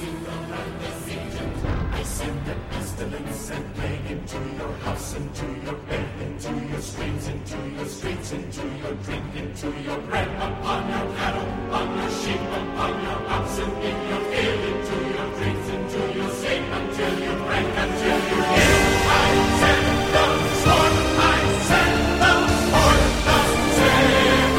I send the pestilence and plague into your house, into your bed, into your streams, into your streets, into your drink, into your bread, upon your cattle, on your sheep, upon your oxen, in your field, into your drinks, into your sleep, until you break, until you hear. I send the sword, I send the sword, thus saith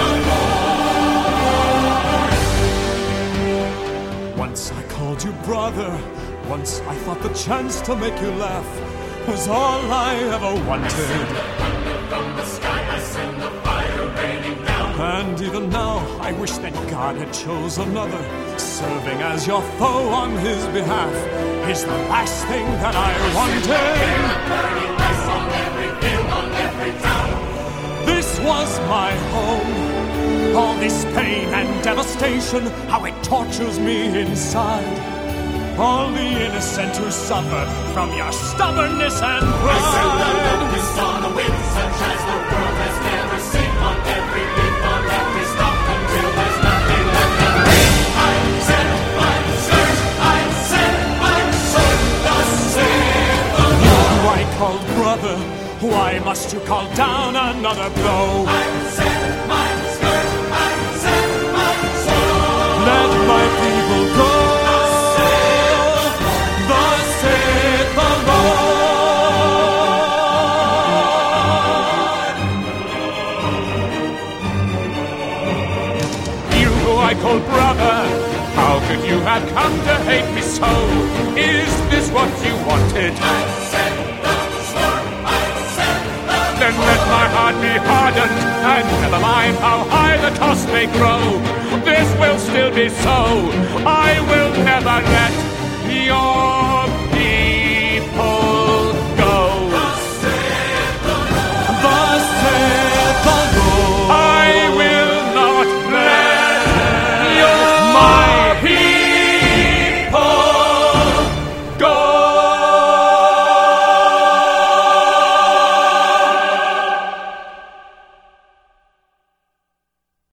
the Lord. Once I called you brother, once I thought the chance to make you laugh was all I ever wanted. I send the thunder from the sky, I send the fire raining down. And even now, I wish that God had chose another. Serving as your foe on his behalf is the last thing that I wanted. Burning ice on every field, on every town. This was my home. All this pain and devastation, how it tortures me inside. All the innocent who suffer from your stubbornness and pride. I send the locust on a wind such as the world has never seen. On every leaf, on every stalk, until there's nothing left to read. I send my scourge, I send my sword, thus saith the Lord. You I called brother, why must you call down another blow? I send my scourge, I send my sword. Let my people go. Thus saith the Lord. You who I call brother, how could you have come to hate me so? Is this what you wanted? I send the sword, I send the Then let my heart be hardened, and never mind how high the toss may grow. This will still be so. I will never let your